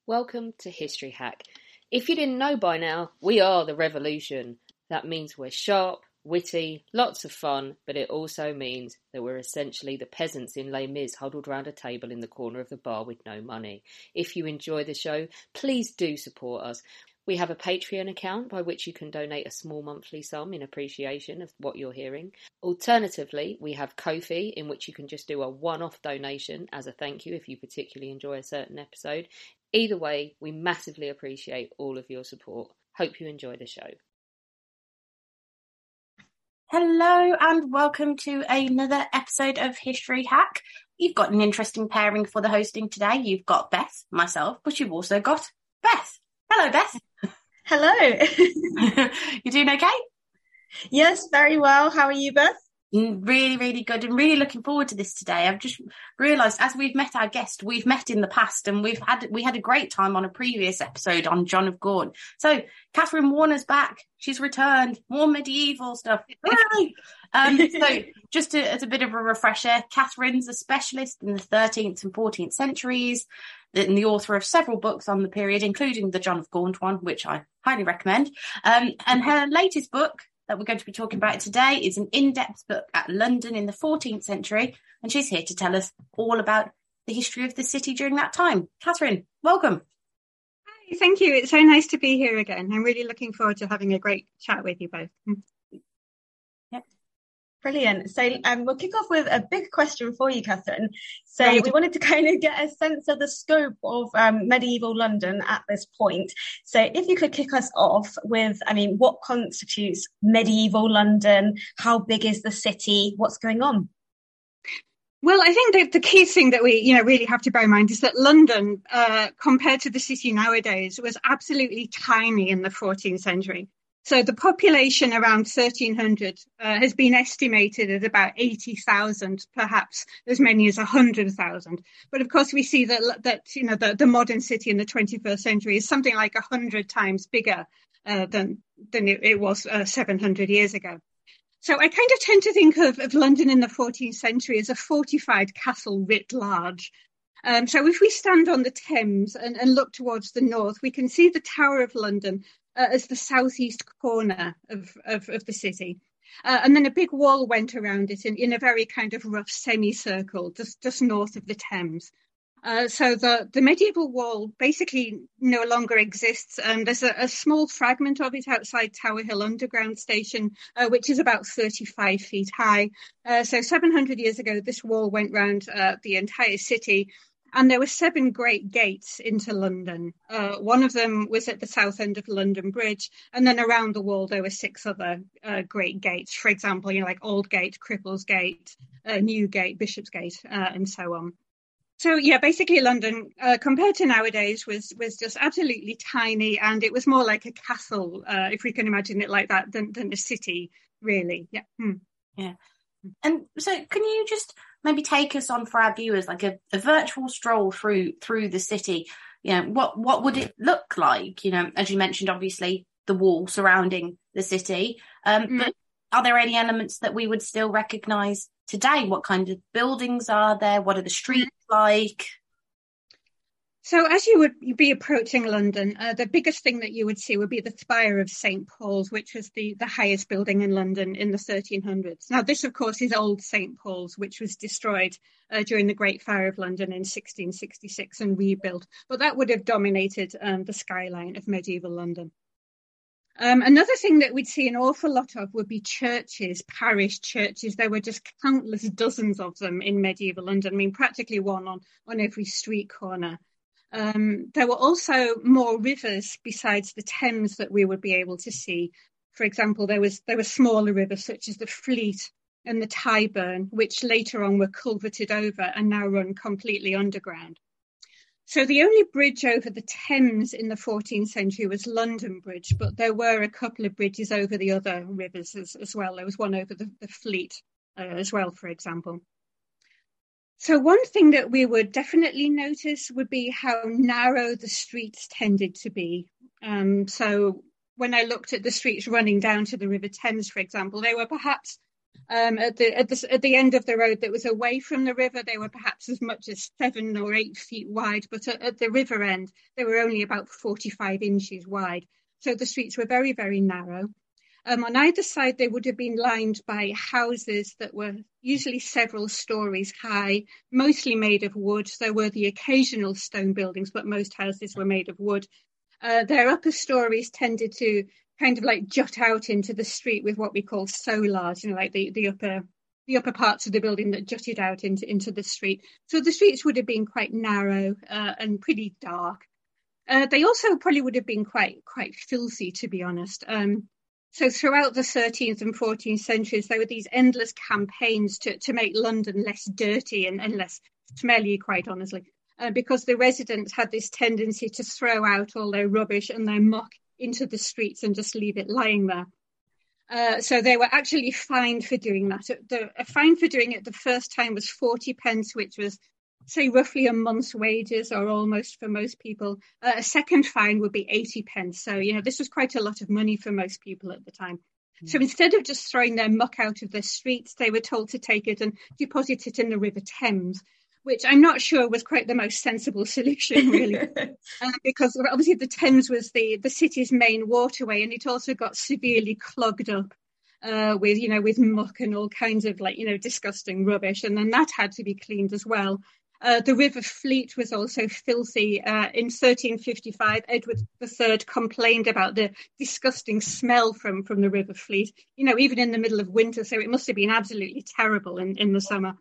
Welcome to History Hack. If you didn't know by now, we are the revolution. That means we're sharp, witty, lots of fun, but it also means that we're essentially the peasants in Les Mis huddled round a table in the corner of the bar with no money. If you enjoy the show, please do support us. We have a Patreon account by which you can donate a small monthly sum in appreciation of what you're hearing. Alternatively, we have Ko-fi, in which you can just do a one-off donation as a thank you if you particularly enjoy a certain episode. Either way, we massively appreciate all of your support. Hope you enjoy the show. Hello and welcome to another episode of History Hack. You've got an interesting pairing for the hosting today. You've got Beth, myself, but you've also got Beth. Hello, Beth. Hello. You doing okay? Yes, very well. How are you, Beth? Really, really good, and really looking forward to this today. I've just realised, as we've met our guest, we've met in the past, and we had a great time on a previous episode on John of Gaunt. So Catherine Warner's back; she's returned. More medieval stuff. So just as a bit of a refresher, Catherine's a specialist in the 13th and 14th centuries, and the author of several books on the period, including the John of Gaunt one, which I highly recommend. And her latest book that we're going to be talking about today is an in-depth look at London in the 14th century, and she's here to tell us all about the history of the city during that time. Catherine, welcome. Hi, thank you. It's so nice to be here again. I'm really looking forward to having a great chat with you both. Yep. Brilliant. So we'll kick off with a big question for you, Catherine. So we wanted to kind of get a sense of the scope of medieval London at this point. So if you could kick us off with, what constitutes medieval London? How big is the city? What's going on? Well, I think that the key thing that we, really have to bear in mind is that London, compared to the city nowadays, was absolutely tiny in the 14th century. So the population around 1300 has been estimated at about 80,000, perhaps as many as 100,000. But of course, we see that the modern city in the 21st century is something like 100 times bigger than it was 700 years ago. So I kind of tend to think of London in the 14th century as a fortified castle writ large. So if we stand on the Thames and look towards the north, we can see the Tower of London as the southeast corner of the city. And then a big wall went around it in a very kind of rough semicircle, just north of the Thames. So the medieval wall basically no longer exists, and there's a small fragment of it outside Tower Hill Underground Station, which is about 35 feet high. So 700 years ago, this wall went round the entire city. And there were 7 great gates into London. One of them was at the south end of London Bridge. And then around the wall, there were 6 other great gates. For example, like Aldgate, Cripples Gate, Newgate, Bishopsgate, and so on. So, yeah, basically London, compared to nowadays, was just absolutely tiny. And it was more like a castle, if we can imagine it like that, than a city, really. Yeah. Yeah. And so can you just maybe take us on, for our viewers, like a virtual stroll through the city? What would it look like? As you mentioned, obviously the wall surrounding the city, but are there any elements that we would still recognise today? What kind of buildings are there? What are the streets like? So as you would be approaching London, the biggest thing that you would see would be the spire of St. Paul's, which was the highest building in London in the 1300s. Now, this, of course, is old St. Paul's, which was destroyed during the Great Fire of London in 1666 and rebuilt. But that would have dominated the skyline of medieval London. Another thing that we'd see an awful lot of would be churches, parish churches. There were just countless dozens of them in medieval London. Practically one on every street corner. There were also more rivers besides the Thames that we would be able to see. For example, there were smaller rivers such as the Fleet and the Tyburn, which later on were culverted over and now run completely underground. So the only bridge over the Thames in the 14th century was London Bridge, but there were a couple of bridges over the other rivers as well. There was one over the Fleet as well, for example. So one thing that we would definitely notice would be how narrow the streets tended to be. So when I looked at the streets running down to the River Thames, for example, they were perhaps At the end of the road that was away from the river, they were perhaps as much as 7 or 8 feet wide, but at the river end, they were only about 45 inches wide. So the streets were very, very narrow. On either side, they would have been lined by houses that were usually several stories high, mostly made of wood. There were the occasional stone buildings, but most houses were made of wood. Their upper stories tended to kind of like jut out into the street with what we call solars, like the upper parts of the building that jutted out into the street. So the streets would have been quite narrow and pretty dark. They also probably would have been quite filthy, to be honest. So throughout the 13th and 14th centuries, there were these endless campaigns to make London less dirty and less smelly, quite honestly, because the residents had this tendency to throw out all their rubbish and their muck into the streets and just leave it lying there. So they were actually fined for doing that. A fine for doing it the first time was 40 pence, which was, say, roughly a month's wages, or almost for most people. A second fine would be 80 pence. So, this was quite a lot of money for most people at the time. So instead of just throwing their muck out of their streets, they were told to take it and deposit it in the River Thames, which I'm not sure was quite the most sensible solution, really, because obviously the Thames was the city's main waterway, and it also got severely clogged up with muck and all kinds of disgusting rubbish, and then that had to be cleaned as well. The River Fleet was also filthy. In 1355, Edward III complained about the disgusting smell from the River Fleet, even in the middle of winter. So it must have been absolutely terrible in the summer.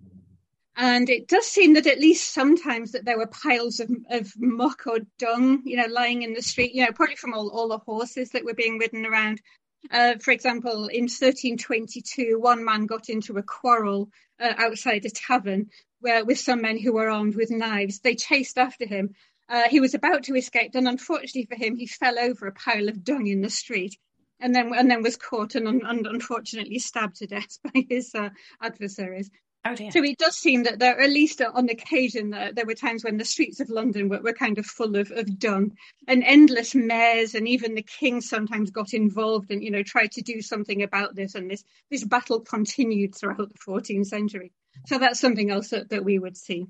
And it does seem that at least sometimes that there were piles of muck or dung, lying in the street, probably from all the horses that were being ridden around. For example, in 1322, one man got into a quarrel outside a tavern with some men who were armed with knives. They chased after him. He was about to escape, and unfortunately for him, he fell over a pile of dung in the street, and then was caught and unfortunately stabbed to death by his adversaries. Oh dear. So it does seem that there, at least on occasion, there were times when the streets of London were kind of full of dung, and endless mayors, and even the king sometimes got involved and tried to do something about this, and this battle continued throughout the 14th century. So that's something else that we would see.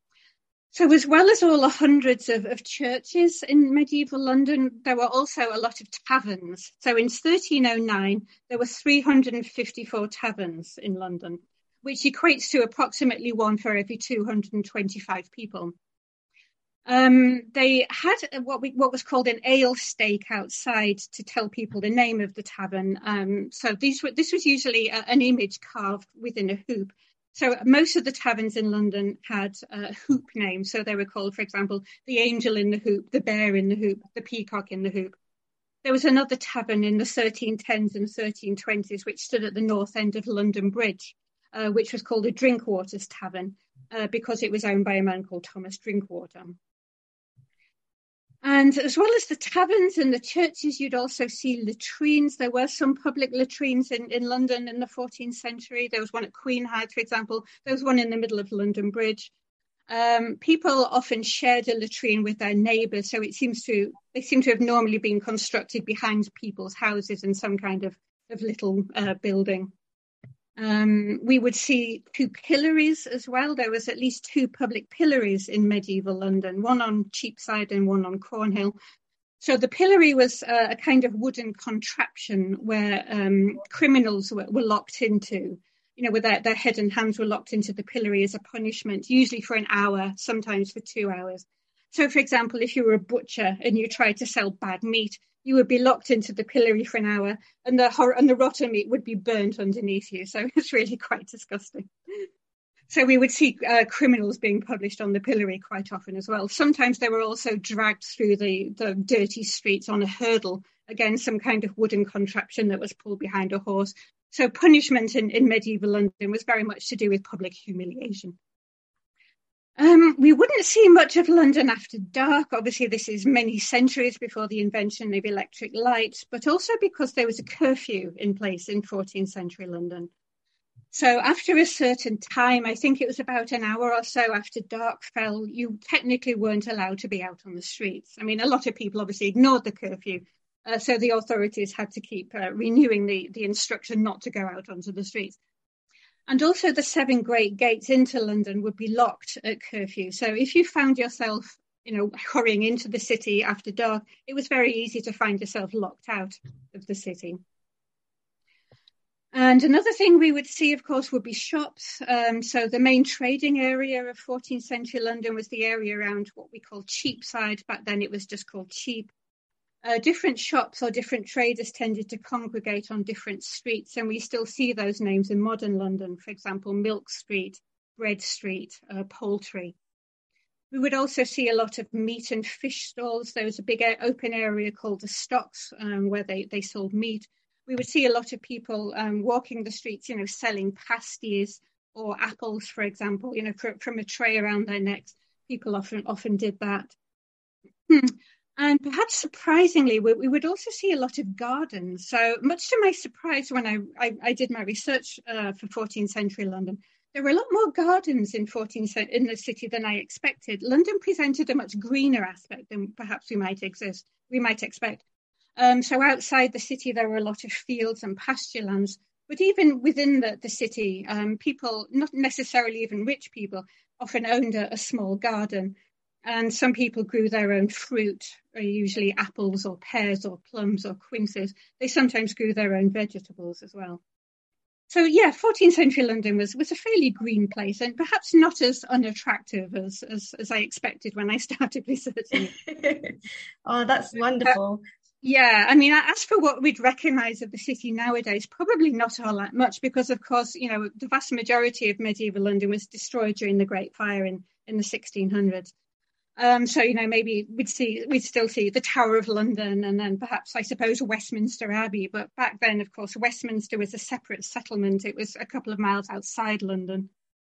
So as well as all the hundreds of churches in medieval London, there were also a lot of taverns. So in 1309, there were 354 taverns in London, which equates to approximately one for every 225 people. They had what was called an ale stake outside to tell people the name of the tavern. So this was usually an image carved within a hoop. So most of the taverns in London had hoop names. So they were called, for example, the Angel in the Hoop, the Bear in the Hoop, the Peacock in the Hoop. There was another tavern in the 1310s and 1320s, which stood at the north end of London Bridge, which was called a Drinkwaters Tavern, because it was owned by a man called Thomas Drinkwater. And as well as the taverns and the churches, you'd also see latrines. There were some public latrines in London in the 14th century. There was one at Queenhithe, for example. There was one in the middle of London Bridge. People often shared a latrine with their neighbours, so they seem to have normally been constructed behind people's houses in some kind of little building. We would see two pillories as well. There was at least two public pillories in medieval London, one on Cheapside and one on Cornhill. So the pillory was a kind of wooden contraption where criminals were locked into, where their head and hands were locked into the pillory as a punishment, usually for an hour, sometimes for 2 hours. So, for example, if you were a butcher and you tried to sell bad meat, you would be locked into the pillory for an hour, and the rotten meat would be burnt underneath you. So it's really quite disgusting. So we would see criminals being published on the pillory quite often as well. Sometimes they were also dragged through the dirty streets on a hurdle, again, some kind of wooden contraption that was pulled behind a horse. So punishment in medieval London was very much to do with public humiliation. We wouldn't see much of London after dark. Obviously, this is many centuries before the invention of electric light, but also because there was a curfew in place in 14th century London. So after a certain time, I think it was about an hour or so after dark fell, you technically weren't allowed to be out on the streets. I mean, a lot of people obviously ignored the curfew, so the authorities had to keep renewing the instruction not to go out onto the streets. And also the 7 great gates into London would be locked at curfew. So if you found yourself, hurrying into the city after dark, it was very easy to find yourself locked out of the city. And another thing we would see, of course, would be shops. So the main trading area of 14th century London was the area around what we call Cheapside. Back then it was just called Cheap. Different shops or different traders tended to congregate on different streets, and we still see those names in modern London, for example, Milk Street, Bread Street, Poultry. We would also see a lot of meat and fish stalls. There was a big open area called the Stocks where they sold meat. We would see a lot of people walking the streets, selling pasties or apples, for example, from a tray around their necks. People often did that. And perhaps surprisingly, we would also see a lot of gardens. So much to my surprise, when I did my research for 14th century London, there were a lot more gardens in the city than I expected. London presented a much greener aspect than perhaps we might expect. So outside the city, there were a lot of fields and pasture lands. But even within the city, people, not necessarily even rich people, often owned a small garden. And some people grew their own fruit, usually apples or pears or plums or quinces. They sometimes grew their own vegetables as well. So, 14th century London was a fairly green place, and perhaps not as unattractive as I expected when I started researching it. Oh, that's wonderful. As for what we'd recognise of the city nowadays, probably not all that much, because, of course, the vast majority of medieval London was destroyed during the Great Fire in the 1600s. Maybe we'd still see the Tower of London, and then perhaps, I suppose, Westminster Abbey. But back then, of course, Westminster was a separate settlement. It was a couple of miles outside London.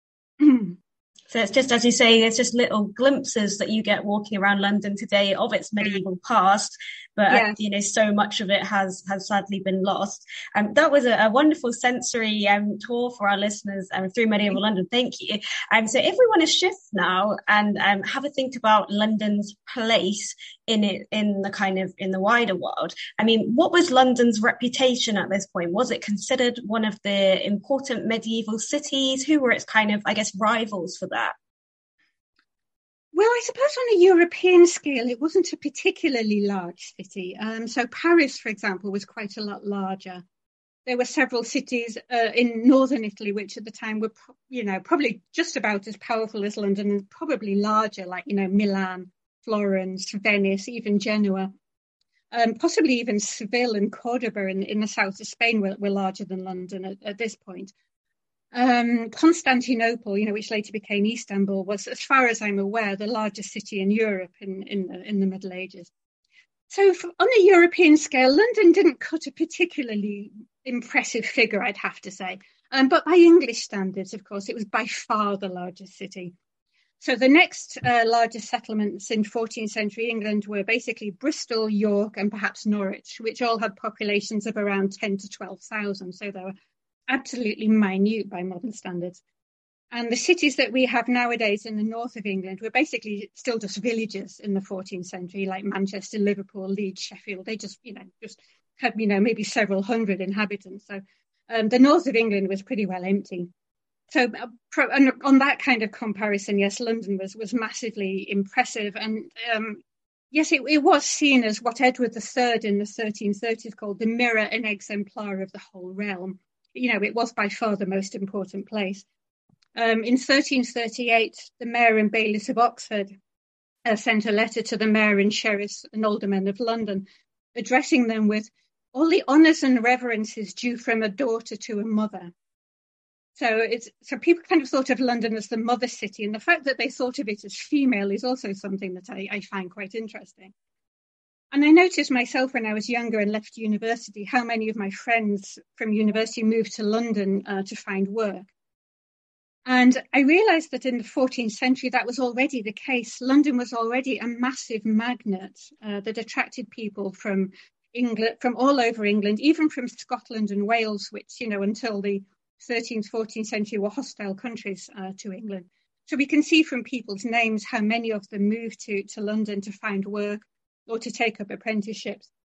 So it's just, as you say, it's just little glimpses that you get walking around London today of its medieval past. But, so much of it has sadly been lost. That was a wonderful sensory tour for our listeners through medieval London. Thank you. So if we want to shift now and have a think about London's place in the wider world, what was London's reputation at this point? Was it considered one of the important medieval cities? Who were its rivals for that? Well, I suppose on a European scale, it wasn't a particularly large city. So Paris, for example, was quite a lot larger. There were several cities in northern Italy, which at the time were, probably just about as powerful as London, and probably larger, like, Milan, Florence, Venice, even Genoa. Possibly even Seville and Cordoba in the south of Spain were larger than London at this point. Constantinople, which later became Istanbul, was, as far as I'm aware, the largest city in Europe in the Middle Ages. So on a European scale, London didn't cut a particularly impressive figure, I'd have to say. But by English standards, of course, it was by far the largest city. So the next largest settlements in 14th century England were basically Bristol, York, and perhaps Norwich, which all had populations of around 10 to 12,000. So they were absolutely minute by modern standards. And the cities that we have nowadays in the north of England were basically still just villages in the 14th century, like Manchester, Liverpool, Leeds, Sheffield. They just had, maybe several hundred inhabitants. So the north of England was pretty well empty. So on that kind of comparison, yes, London was massively impressive. And yes, it was seen as what Edward III in the 1330s called the mirror and exemplar of the whole realm. It was by far the most important place. In 1338, the mayor and bailiffs of Oxford sent a letter to the mayor and sheriffs and aldermen of London, addressing them with all the honours and reverences due from a daughter to a mother. So people kind of thought of London as the mother city, and the fact that they thought of it as female is also something that I find quite interesting. And I noticed myself when I was younger and left university how many of my friends from university moved to London to find work. And I realised that in the 14th century that was already the case. London was already a massive magnet that attracted people from England, from all over England, even from Scotland and Wales, which, until the 13th, 14th century were hostile countries to England. So we can see from people's names how many of them moved to London to find work or to take up apprenticeships.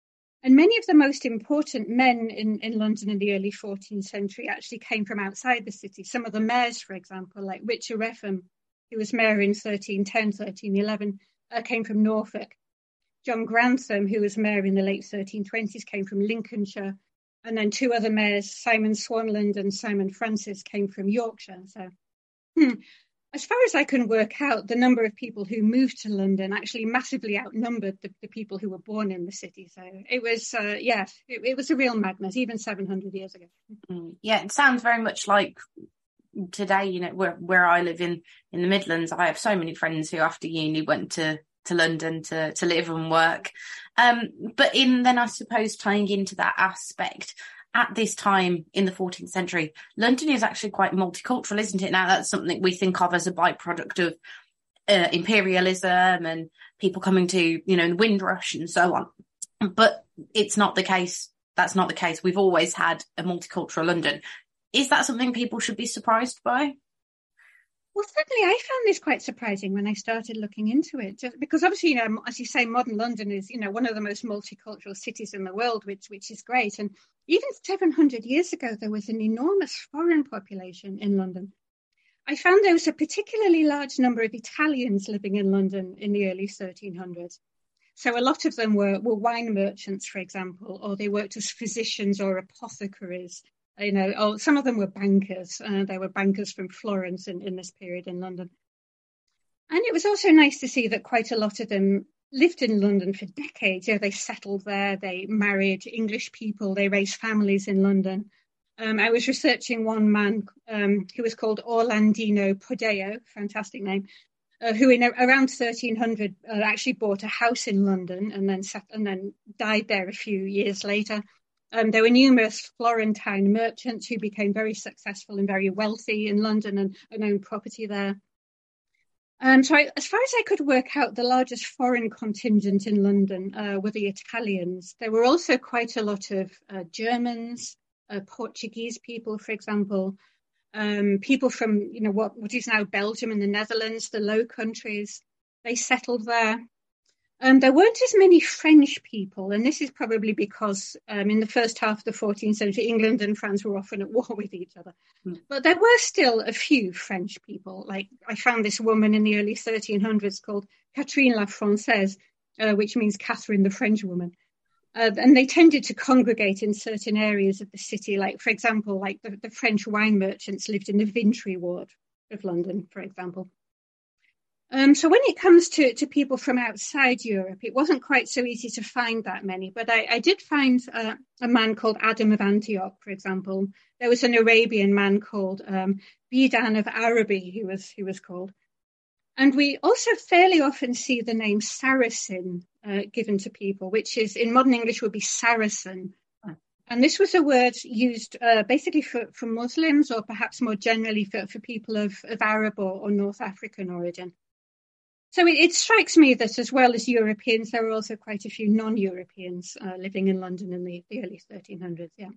And many of the most important men in London in the early 14th century actually came from outside the city. Some of the mayors, for example, like Richard Wretham, who was mayor in 1310, 1311, came from Norfolk. John Grantham, who was mayor in the late 1320s, came from Lincolnshire. And then two other mayors, Simon Swanland and Simon Francis, came from Yorkshire. So as far as I can work out, the number of people who moved to London actually massively outnumbered the people who were born in the city. So it was, it was a real magnet, even 700 years ago. Yeah, it sounds very much like today, you know, where I live in the Midlands. I have so many friends who after uni went to London to live and work. But then I suppose tying into that aspect, at this time in the 14th century, London is actually quite multicultural, isn't it? Now that's something we think of as a byproduct of imperialism and people coming to, you know, the Windrush and so on. But it's not the case. That's not the case. We've always had a multicultural London. Is that something people should be surprised by? Well, certainly I found this quite surprising when I started looking into it, just because obviously, you know, as you say, modern London is, you know, one of the most multicultural cities in the world, which is great. And even 700 years ago, there was an enormous foreign population in London. I found there was a particularly large number of Italians living in London in the early 1300s. So a lot of them were wine merchants, for example, or they worked as physicians or apothecaries. You know, some of them were bankers. They were bankers from Florence in this period in London. And it was also nice to see that quite a lot of them lived in London for decades. You know, they settled there, they married English people, they raised families in London. I was researching one man who was called Orlandino Poddeo, fantastic name, who in around 1300 actually bought a house in London and then died there a few years later. There were numerous Florentine merchants who became very successful and very wealthy in London and owned property there. As far as I could work out, the largest foreign contingent in London were the Italians. There were also quite a lot of Germans, Portuguese people, for example, people from, you know, what is now Belgium and the Netherlands, the Low Countries. They settled there. There weren't as many French people, and this is probably because in the first half of the 14th century, England and France were often at war with each other. But there were still a few French people. Like I found this woman in the early 1300s called Catherine la Française, which means Catherine the French woman. And they tended to congregate in certain areas of the city. Like, for example, like the French wine merchants lived in the Vintry ward of London, for example. So when it comes to people from outside Europe, it wasn't quite so easy to find that many. But I did find a man called Adam of Antioch, for example. There was an Arabian man called Bidan of Araby, he was called. And we also fairly often see the name Saracen given to people, which is in modern English would be Saracen. And this was a word used basically for Muslims, or perhaps more generally for people of Arab or North African origin. So it strikes me that as well as Europeans, there were also quite a few non-Europeans living in London in the early 1300s. Yeah.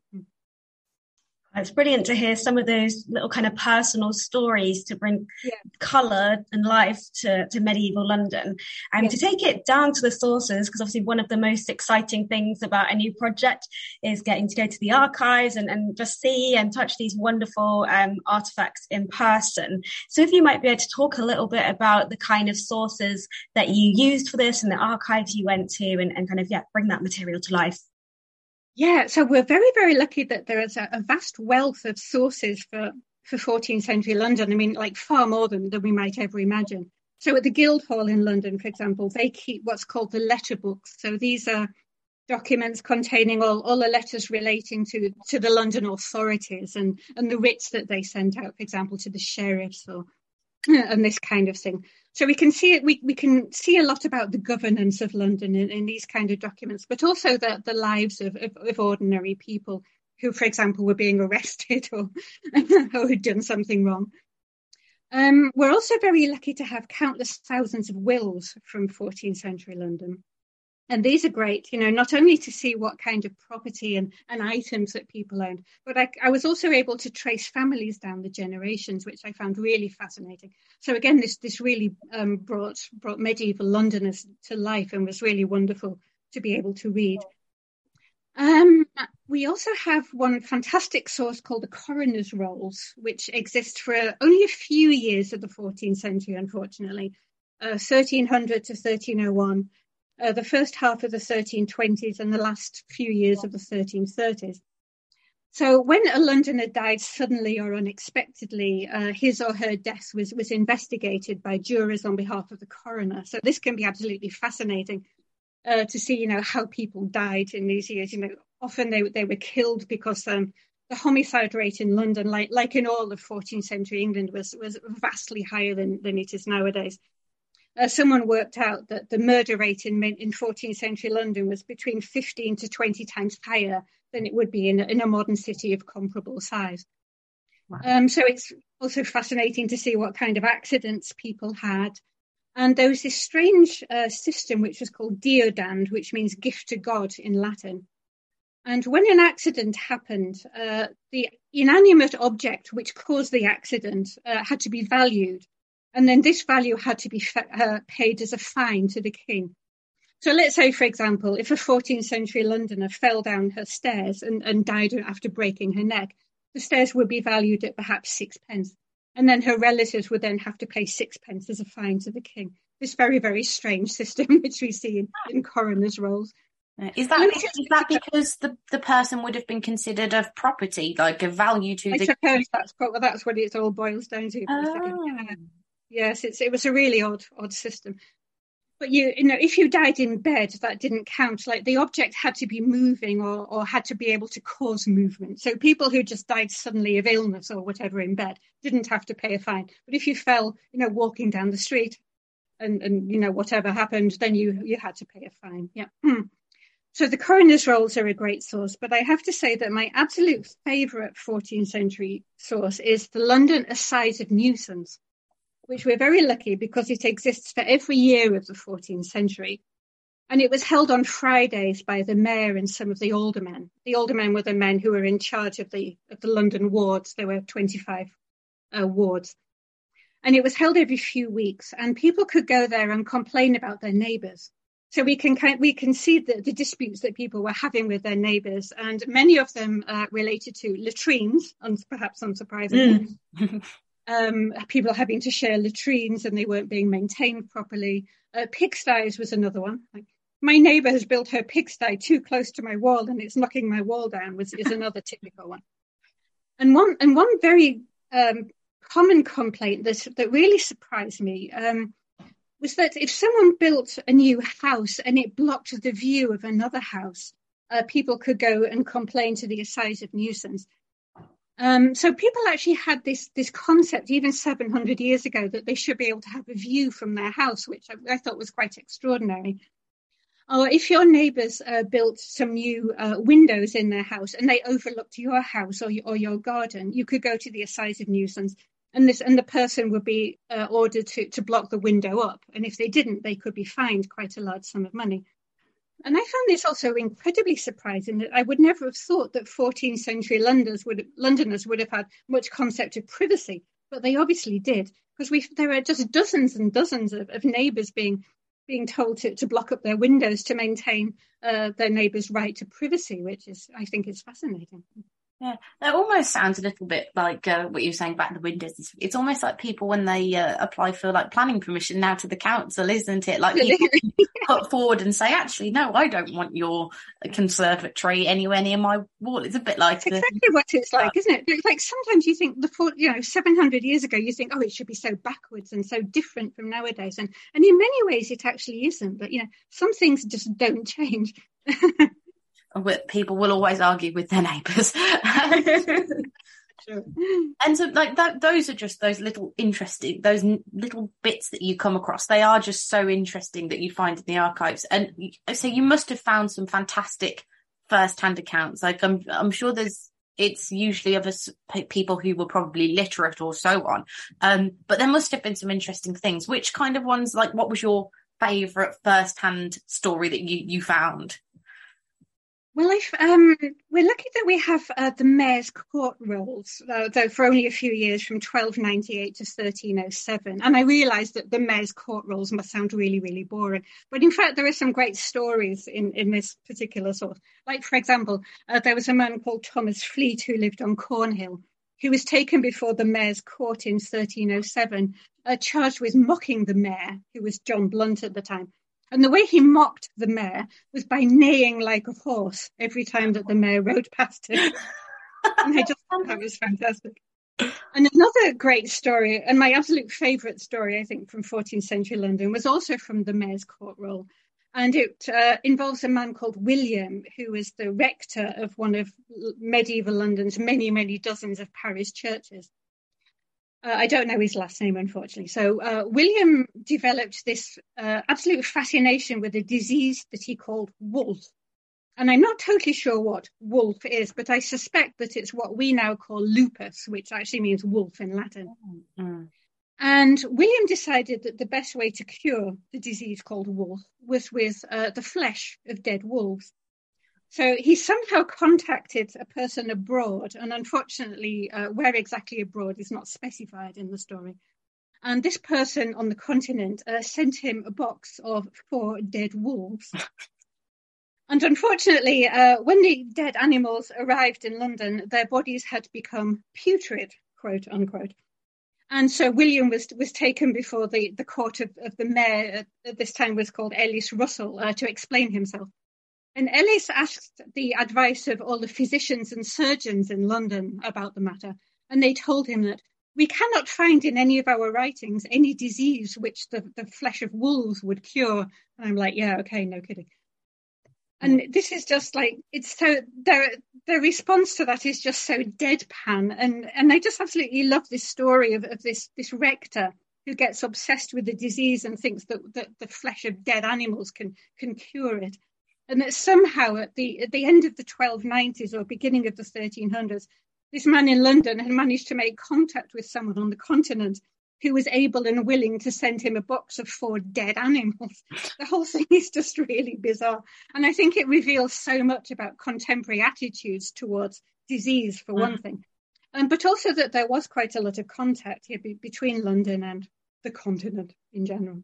It's brilliant to hear some of those little kind of personal stories to bring colour and life to medieval London. And to take it down to the sources, because obviously one of the most exciting things about a new project is getting to go to the archives and just see and touch these wonderful artefacts in person. So if you might be able to talk a little bit about the kind of sources that you used for this and the archives you went to and kind of, bring that material to life. Yeah, so we're very, very lucky that there is a vast wealth of sources for 14th century London. I mean, like far more than we might ever imagine. So at the Guildhall in London, for example, they keep what's called the letter books. So these are documents containing all the letters relating to the London authorities and the writs that they sent out, for example, to the sheriffs and this kind of thing. So we can see it. We can see a lot about the governance of London in these kind of documents, but also the lives of ordinary people who, for example, were being arrested or had done something wrong. We're also very lucky to have countless thousands of wills from 14th century London. And these are great, not only to see what kind of property and items that people owned, but I was also able to trace families down the generations, which I found really fascinating. So again, this really brought medieval Londoners to life and was really wonderful to be able to read. We also have one fantastic source called the Coroner's Rolls, which exist for only a few years of the 14th century, unfortunately, 1300 to 1301, the first half of the 1320s and the last few years of the 1330s. So when a Londoner died suddenly or unexpectedly, his or her death was investigated by jurors on behalf of the coroner. So this can be absolutely fascinating to see, how people died in these years. Often they were killed because the homicide rate in London, like in all of 14th century England, was vastly higher than it is nowadays. Someone worked out that the murder rate in 14th century London was between 15 to 20 times higher than it would be in a modern city of comparable size. Wow. So it's also fascinating to see what kind of accidents people had. And there was this strange system which was called deodand, which means gift to God in Latin. And when an accident happened, the inanimate object which caused the accident had to be valued. And then this value had to be paid as a fine to the king. So let's say, for example, if a 14th century Londoner fell down her stairs and died after breaking her neck, the stairs would be valued at perhaps 6p. And then her relatives would then have to pay 6p as a fine to the king. This very, very strange system which we see in coroners' rolls. Is that because the person would have been considered of property, like a value to I suppose that's what it all boils down to. Yes, it was a really odd system. But if you died in bed, that didn't count. Like the object had to be moving or had to be able to cause movement. So people who just died suddenly of illness or whatever in bed didn't have to pay a fine. But if you fell, walking down the street and whatever happened, then you had to pay a fine. Yeah. So the coroner's rolls are a great source, but I have to say that my absolute favourite 14th century source is the London Assize of Nuisance, which we're very lucky because it exists for every year of the 14th century. And it was held on Fridays by the mayor and some of the aldermen. The aldermen were the men who were in charge of the London wards. There were 25 wards. And it was held every few weeks, and people could go there and complain about their neighbours. So we can see the disputes that people were having with their neighbours, and many of them related to latrines, perhaps unsurprisingly. People having to share latrines and they weren't being maintained properly. Pigsties was another one. Like, my neighbour has built her pigsty too close to my wall and it's knocking my wall down is another typical one. And one very common complaint that really surprised me was that if someone built a new house and it blocked the view of another house, people could go and complain to the Assize of Nuisance. So people actually had this concept even 700 years ago that they should be able to have a view from their house, which I thought was quite extraordinary. Or if your neighbours built some new windows in their house and they overlooked your house or your garden, you could go to the Assize of Nuisance and the person would be ordered to block the window up. And if they didn't, they could be fined quite a large sum of money. And I found this also incredibly surprising that I would never have thought that 14th century Londoners would have had much concept of privacy, but they obviously did, because there are just dozens and dozens of neighbours being told to block up their windows to maintain their neighbours' right to privacy, which I think is fascinating. Yeah, that almost sounds a little bit like what you were saying about the windows. It's almost like people when they apply for like planning permission now to the council, isn't it? Like people put forward and say, actually, no, I don't want your conservatory anywhere near my wall. It's a bit like exactly what it's like, isn't it? Like sometimes you think 700 years ago, you think, oh, it should be so backwards and so different from nowadays, and in many ways it actually isn't. But some things just don't change. People will always argue with their neighbours. Sure. And so like those are just those little interesting, those little bits that you come across. They are just so interesting that you find in the archives. And so you must have found some fantastic first-hand accounts. Like I'm sure it's usually of people who were probably literate or so on. But there must have been some interesting things. Which kind of ones, like what was your favourite first-hand story that you found? Well, we're lucky that we have the Mayor's Court rolls, though for only a few years, from 1298 to 1307. And I realise that the Mayor's Court rolls must sound really, really boring. But in fact, there are some great stories in this particular source. Like, for example, there was a man called Thomas Fleet who lived on Cornhill, who was taken before the Mayor's Court in 1307, charged with mocking the Mayor, who was John Blunt at the time. And the way he mocked the Mayor was by neighing like a horse every time that the Mayor rode past him. And I just thought that was fantastic. And another great story, and my absolute favourite story, I think, from 14th century London, was also from the Mayor's Court roll. And it involves a man called William, who was the rector of one of medieval London's many, many dozens of parish churches. I don't know his last name, unfortunately. So William developed this absolute fascination with a disease that he called wolf. And I'm not totally sure what wolf is, but I suspect that it's what we now call lupus, which actually means wolf in Latin. Mm-hmm. And William decided that the best way to cure the disease called wolf was with the flesh of dead wolves. So he somehow contacted a person abroad, and unfortunately, where exactly abroad is not specified in the story. And this person on the continent sent him a box of 4 dead wolves. And unfortunately, when the dead animals arrived in London, their bodies had become putrid, quote unquote. And so William was taken before the court of the mayor, at this time was called Ellis Russell, to explain himself. And Ellis asked the advice of all the physicians and surgeons in London about the matter. And they told him that we cannot find in any of our writings any disease which the flesh of wolves would cure. And I'm like, yeah, okay, no kidding. And this is just like, it's so, their response to that is just so deadpan. And I just absolutely love this story of this rector who gets obsessed with the disease and thinks that the flesh of dead animals can cure it. And that somehow at the end of the 1290s or beginning of the 1300s, this man in London had managed to make contact with someone on the continent who was able and willing to send him a box of 4 dead animals. The whole thing is just really bizarre. And I think it reveals so much about contemporary attitudes towards disease, for one thing. But also that there was quite a lot of contact here between London and the continent in general.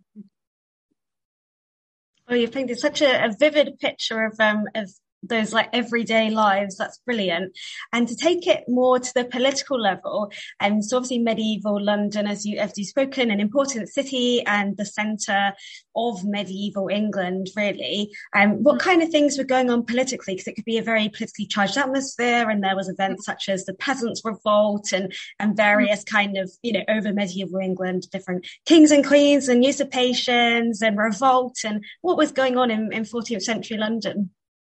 Oh, you've painted such a vivid picture of those like everyday lives. That's brilliant. And to take it more to the political level, so obviously medieval London, as you've spoken, an important city and the centre of medieval England, really. What kind of things were going on politically? Because it could be a very politically charged atmosphere, and there was events such as the Peasants' Revolt and various kind of, over medieval England, different kings and queens and usurpations and revolt, and what was going on in 14th century London?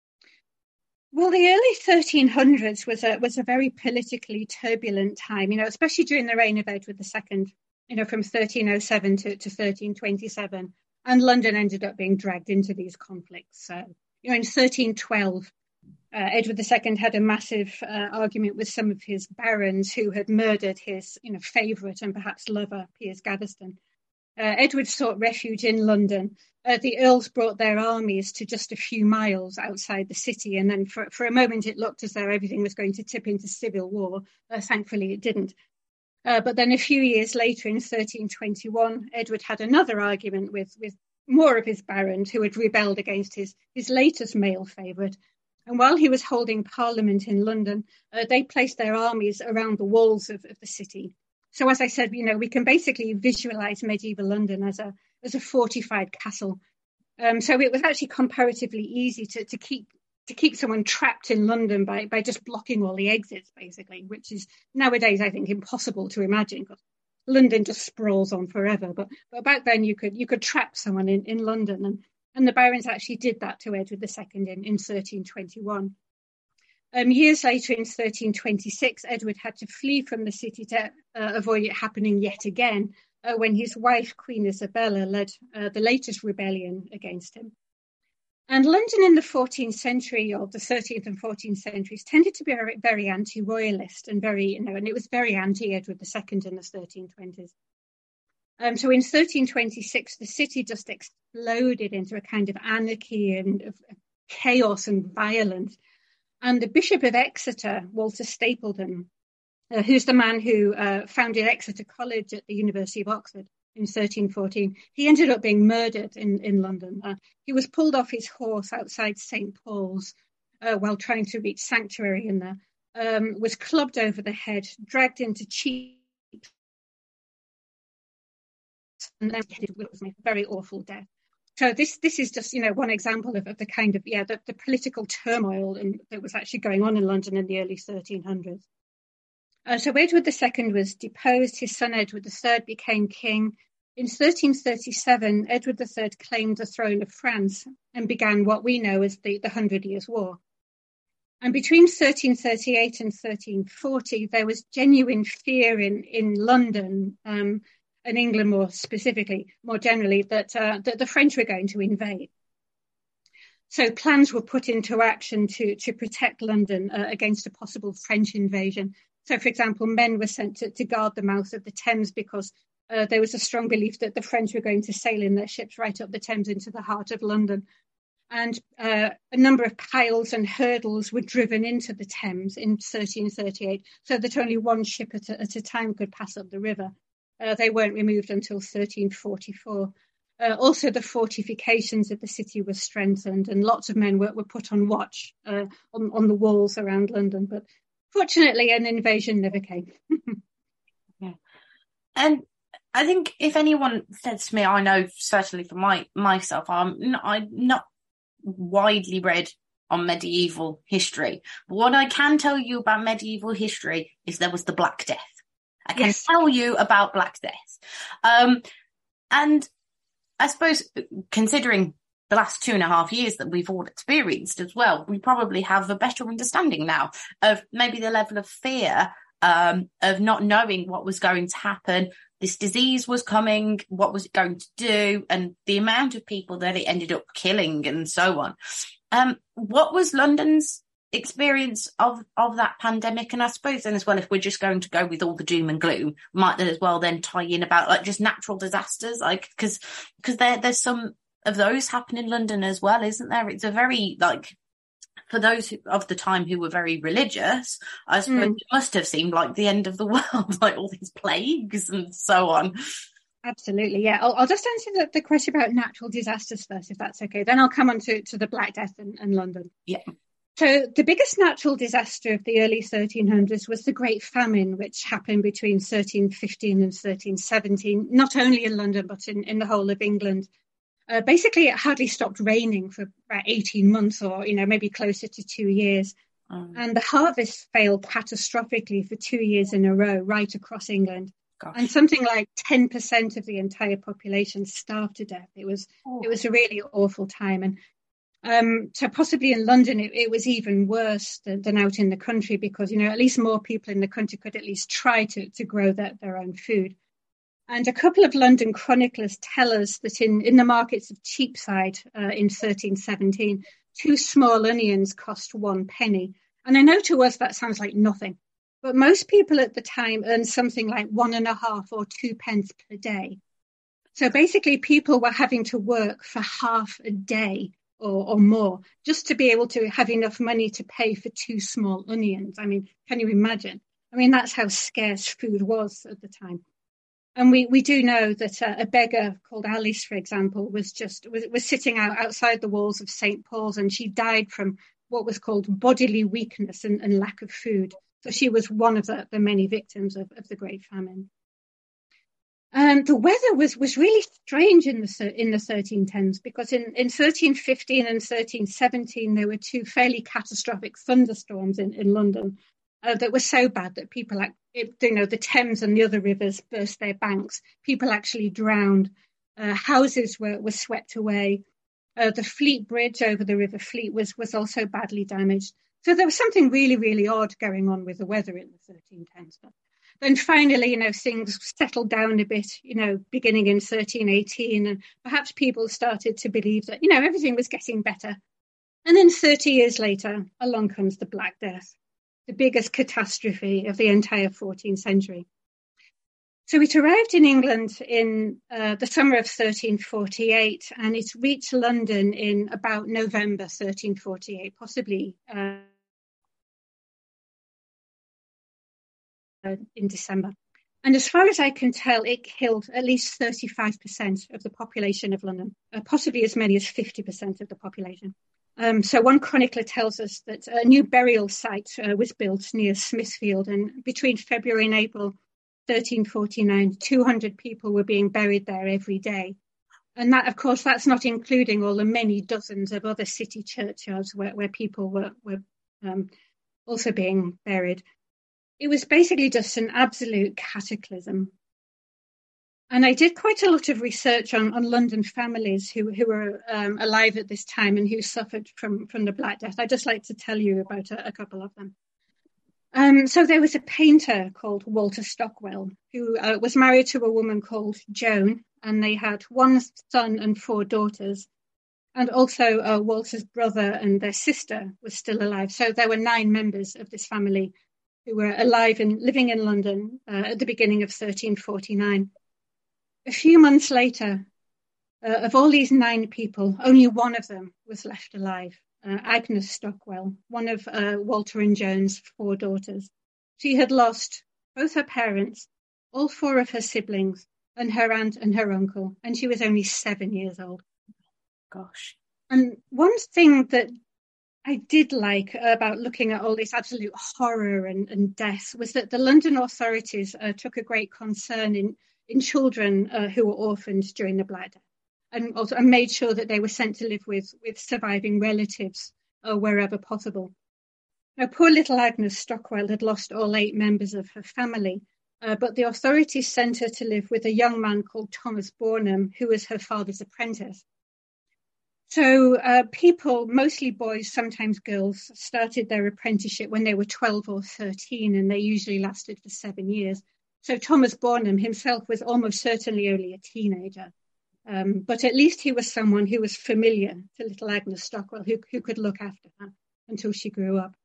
Well, the early 1300s was a very politically turbulent time, especially during the reign of Edward II, from 1307 to 1327. And London ended up being dragged into these conflicts. So, in 1312, Edward II had a massive argument with some of his barons who had murdered his, favourite and perhaps lover, Piers Gaveston. Edward sought refuge in London. The Earls brought their armies to just a few miles outside the city, and then for a moment it looked as though everything was going to tip into civil war. Thankfully it didn't. But then a few years later, in 1321, Edward had another argument with more of his barons who had rebelled against his latest male favourite. And while he was holding Parliament in London, they placed their armies around the walls of the city. So as I said, we can basically visualise medieval London as a fortified castle. So it was actually comparatively easy to keep someone trapped in London by just blocking all the exits, basically, which is nowadays, I think, impossible to imagine because London just sprawls on forever. But back then you could trap someone in London, and the barons actually did that to Edward II in 1321. Years later, in 1326, Edward had to flee from the city to avoid it happening yet again when his wife, Queen Isabella, led the latest rebellion against him. And London in the 14th century, or the 13th and 14th centuries, tended to be very anti-royalist and and it was very anti-Edward II in the 1320s. So in 1326, the city just exploded into a kind of anarchy and chaos and violence. And the Bishop of Exeter, Walter Stapledon, who's the man who founded Exeter College at the University of Oxford in 1314, he ended up being murdered in London. He was pulled off his horse outside St. Paul's while trying to reach sanctuary in there, was clubbed over the head, dragged into Cheap, and then with a very awful death. So this is just, one example of the kind of, the political turmoil that was actually going on in London in the early 1300s. So Edward II was deposed. His son Edward III became king. In 1337, Edward III claimed the throne of France and began what we know as the 100 Years' War. And between 1338 and 1340, there was genuine fear in London, and England more generally, that the French were going to invade. So plans were put into action to protect London against a possible French invasion. So, for example, men were sent to guard the mouth of the Thames because there was a strong belief that the French were going to sail in their ships right up the Thames into the heart of London. And a number of piles and hurdles were driven into the Thames in 1338 so that only one ship at a time could pass up the river. They weren't removed until 1344. Also, the fortifications of the city were strengthened and lots of men were put on watch on the walls around London. But fortunately, an invasion never came. Yeah. And I think if anyone says to me, I know certainly for myself, I'm not widely read on medieval history. But what I can tell you about medieval history is there was the Black Death. I can tell you about Black Death. And I suppose considering the last 2.5 years that we've all experienced as well, we probably have a better understanding now of maybe the level of fear of not knowing what was going to happen. This disease was coming, what was it going to do, and the amount of people that it ended up killing and so on. What was London's experience of that pandemic? And I suppose then as well, if we're just going to go with all the doom and gloom, might as well then tie in about like just natural disasters, like because there's some of those happen in London as well, isn't there? It's a very, like, for those of the time who were very religious, I suppose it must have seemed like the end of the world, like all these plagues and so on. Absolutely, yeah. I'll just answer the question about natural disasters first, if that's okay. Then I'll come on to the Black Death in London. Yeah. So the biggest natural disaster of the early 1300s was the Great Famine, which happened between 1315 and 1317, not only in London, but in the whole of England. Basically, it hardly stopped raining for about 18 months or, maybe closer to 2 years. And the harvest failed catastrophically for 2 years in a row, right across England. Gosh. And something like 10% of the entire population starved to death. It was a really awful time. And so possibly in London, it was even worse than out in the country because, at least more people in the country could at least try to grow their own food. And a couple of London chroniclers tell us that in the markets of Cheapside in 1317, 2 small onions cost 1 penny. And I know to us that sounds like nothing, but most people at the time earned something like 1.5 or 2 pence per day. So basically people were having to work for half a day or more just to be able to have enough money to pay for 2 small onions. I mean, can you imagine? I mean, that's how scarce food was at the time. And we do know that a beggar called Alice, for example, was sitting outside the walls of St. Paul's, and she died from what was called bodily weakness and lack of food. So she was one of the many victims of the Great Famine. The weather was really strange in the 1310s because in 1315 and 1317 there were 2 fairly catastrophic thunderstorms in London. That were so bad that people, the Thames and the other rivers burst their banks. People actually drowned. Houses were swept away. The Fleet Bridge over the River Fleet was also badly damaged. So there was something really, really odd going on with the weather in the 1310s. But then finally, things settled down a bit, beginning in 1318, and perhaps people started to believe that, everything was getting better. And then 30 years later, along comes the Black Death, the biggest catastrophe of the entire 14th century. So it arrived in England in the summer of 1348, and it reached London in about November 1348, possibly in December. And as far as I can tell, it killed at least 35% of the population of London, possibly as many as 50% of the population. So one chronicler tells us that a new burial site was built near Smithfield, and between February and April 1349, 200 people were being buried there every day. And that, of course, that's not including all the many dozens of other city churchyards where people were also being buried. It was basically just an absolute cataclysm. And I did quite a lot of research on London families who were alive at this time and who suffered from the Black Death. I'd just like to tell you about a couple of them. So there was a painter called Walter Stockwell who was married to a woman called Joan, and they had one son and 4 daughters. And also Walter's brother and their sister was still alive. So there were 9 members of this family who were alive and living in London at the beginning of 1349. A few months later, of all these 9 people, only one of them was left alive, Agnes Stockwell, one of Walter and Joan's 4 daughters. She had lost both her parents, all 4 of her siblings, and her aunt and her uncle, and she was only 7 years old. Gosh. And one thing that I did like about looking at all this absolute horror and death was that the London authorities took a great concern in children who were orphaned during the Black Death, and also made sure that they were sent to live with surviving relatives wherever possible. Now, poor little Agnes Stockwell had lost all 8 members of her family, but the authorities sent her to live with a young man called Thomas Bornham, who was her father's apprentice. So people, mostly boys, sometimes girls, started their apprenticeship when they were 12 or 13, and they usually lasted for 7 years. So Thomas Bornham himself was almost certainly only a teenager. But at least he was someone who was familiar to little Agnes Stockwell, who could look after her until she grew up.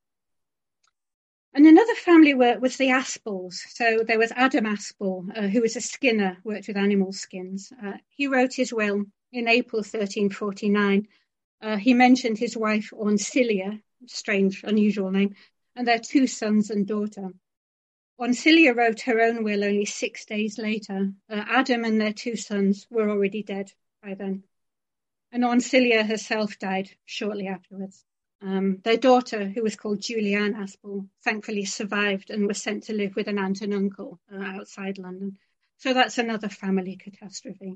And another family was the Aspels. So there was Adam Aspel, who was a skinner, worked with animal skins. He wrote his will in April 1349. He mentioned his wife Orncilia, strange, unusual name, and their 2 sons and daughter. Orncilia wrote her own will only 6 days later. Adam and their 2 sons were already dead by then. And Orncilia herself died shortly afterwards. Their daughter, who was called Julianne Aspel, thankfully survived and was sent to live with an aunt and uncle outside London. So that's another family catastrophe.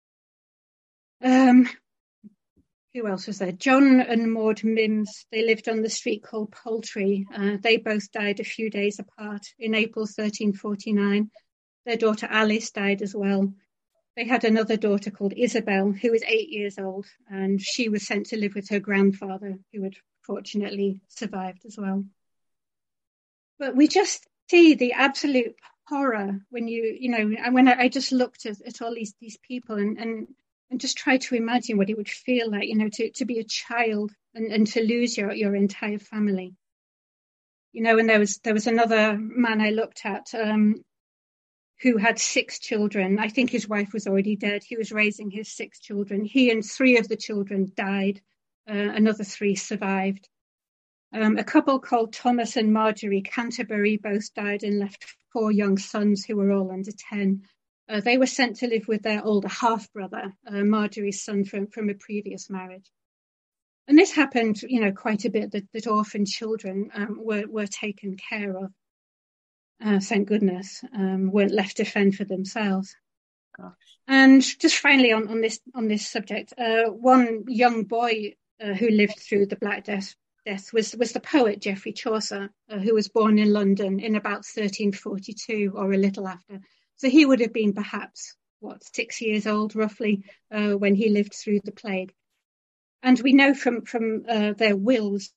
Who else was there? John and Maud Mims, they lived on the street called Poultry. They both died a few days apart in April 1349. Their daughter Alice died as well. They had another daughter called Isabel, who was 8 years old, and she was sent to live with her grandfather, who had fortunately survived as well. But we just see the absolute horror when when I just looked at all these people and just try to imagine what it would feel like, to be a child and to lose your entire family. And there was another man I looked at who had 6 children. I think his wife was already dead. He was raising his 6 children. He and 3 of the children died. Another 3 survived. A couple called Thomas and Marjorie Canterbury both died and left 4 young sons who were all under 10. They were sent to live with their older half-brother, Marjorie's son from a previous marriage. And this happened, quite a bit, that orphan children were taken care of. Thank goodness, weren't left to fend for themselves. Gosh. And just finally on this subject, one young boy who lived through the Black Death was the poet Geoffrey Chaucer, who was born in London in about 1342 or a little after. So he would have been perhaps, 6 years old roughly, when he lived through the plague. And we know from their wills,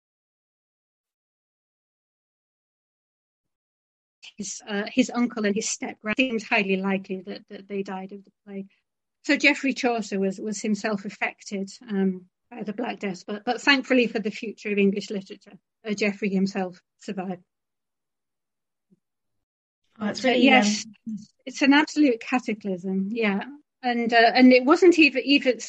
his uncle and his step-grand, it seems highly likely that they died of the plague. So Geoffrey Chaucer was himself affected by the Black Death, but thankfully for the future of English literature, Geoffrey himself survived. Oh, it's really, yes, it's an absolute cataclysm. Yeah. And it wasn't even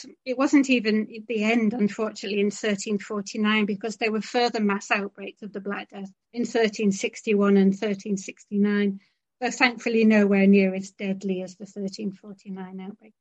the end, unfortunately, in 1349, because there were further mass outbreaks of the Black Death in 1361 and 1369, though thankfully nowhere near as deadly as the 1349 outbreak.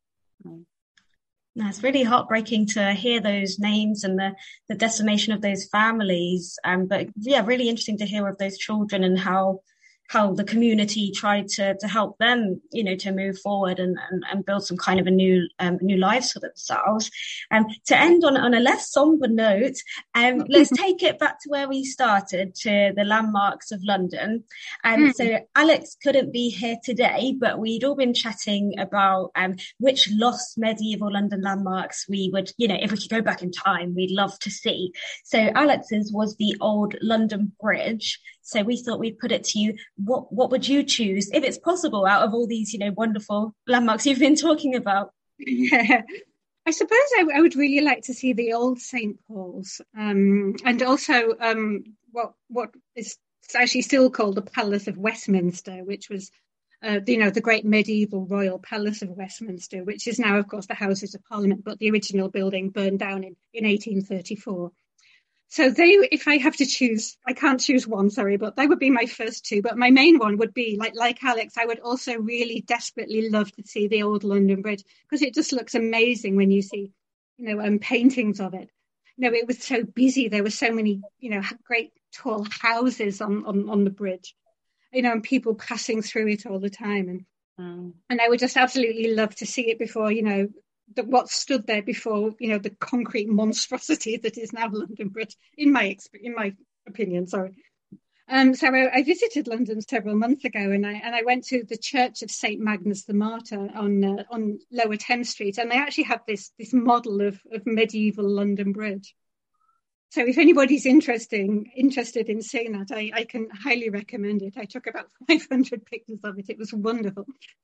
No, it's really heartbreaking to hear those names and the decimation of those families. But yeah, really interesting to hear of those children and how the community tried to help them, to move forward and build some kind of a new lives for themselves. To end on a less somber note, let's take it back to where we started, to the landmarks of London. So Alex couldn't be here today, but we'd all been chatting about which lost medieval London landmarks we would, if we could go back in time, we'd love to see. So Alex's was the old London Bridge. So we thought we'd put it to you. What would you choose, if it's possible, out of all these, wonderful landmarks you've been talking about? Yeah, I suppose I would really like to see the old St. Paul's, and also what is actually still called the Palace of Westminster, which was, the great medieval royal palace of Westminster, which is now, of course, the Houses of Parliament, but the original building burned down in 1834. So if I have to choose, I can't choose one, sorry, but they would be my first two. But my main one would be, like Alex, I would also really desperately love to see the old London Bridge, because it just looks amazing when you see, paintings of it. It was so busy. There were so many, great tall houses on the bridge, and people passing through it all the time. And I would just absolutely love to see it before, what stood there before, the concrete monstrosity that is now London Bridge, in my opinion. Sorry. So I visited London several months ago, and I went to the Church of St. Magnus the Martyr on Lower Thames Street, and they actually have this model of medieval London Bridge. So if anybody's interested in seeing that, I can highly recommend it. I took about 500 pictures of it. It was wonderful.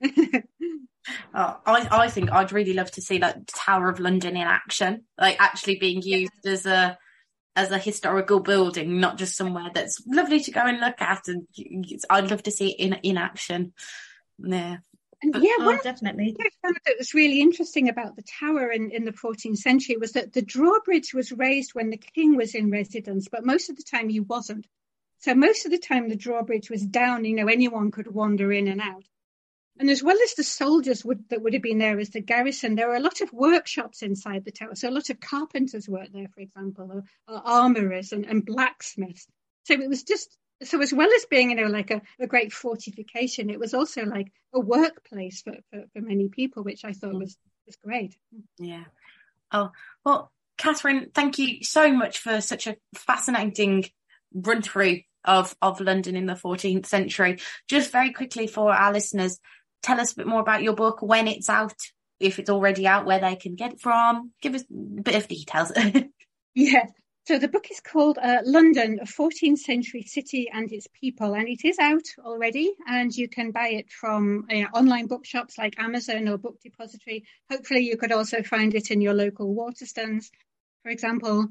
I think I'd really love to see that Tower of London in action, like actually being used as a historical building, not just somewhere that's lovely to go and look at. And I'd love to see it in action. Yeah. Definitely. What I found that was really interesting about the tower in the 14th century was that the drawbridge was raised when the king was in residence, but most of the time he wasn't. So most of the time the drawbridge was down, anyone could wander in and out. And as well as the soldiers that would have been there as the garrison, there were a lot of workshops inside the tower. So a lot of carpenters worked there, for example, or armourers and blacksmiths. So it was so as well as being, like a great fortification, it was also like a workplace for many people, which I thought was great. Yeah. Oh, well, Catherine, thank you so much for such a fascinating run through of London in the 14th century. Just very quickly for our listeners, tell us a bit more about your book, when it's out, if it's already out, where they can get it from. Give us a bit of details. Yeah. So the book is called London, a 14th Century City and Its People, and it is out already, and you can buy it from online bookshops like Amazon or Book Depository. Hopefully you could also find it in your local Waterstones, for example.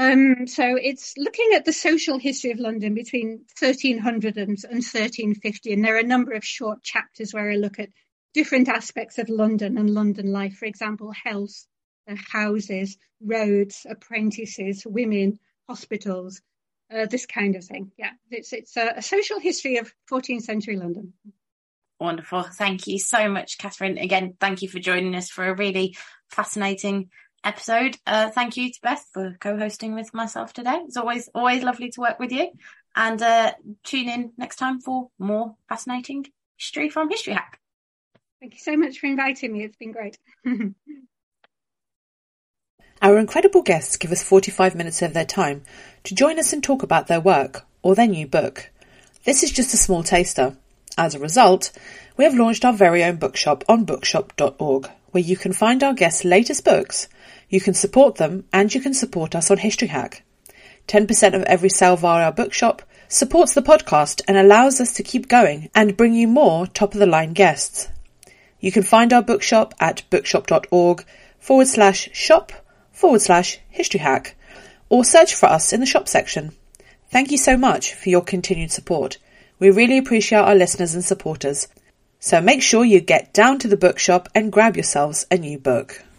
So it's looking at the social history of London between 1300 and 1350, and there are a number of short chapters where I look at different aspects of London and London life, for example, health, houses, roads, apprentices, women, hospitals, this kind of thing. Yeah, it's a social history of 14th century London. Wonderful. Thank you so much, Catherine. Again, thank you for joining us for a really fascinating episode. Thank you to Beth for co-hosting with myself today. It's always lovely to work with you. And tune in next time for more fascinating history from History Hack. Thank you so much for inviting me. It's been great. Our incredible guests give us 45 minutes of their time to join us and talk about their work or their new book. This is just a small taster. As a result, we have launched our very own bookshop on bookshop.org, where you can find our guests' latest books, you can support them, and you can support us on History Hack. 10% of every sale via our bookshop supports the podcast and allows us to keep going and bring you more top-of-the-line guests. You can find our bookshop at bookshop.org/shop/History Hack, or search for us in the shop section. Thank you so much for your continued support. We really appreciate our listeners and supporters. So make sure you get down to the bookshop and grab yourselves a new book.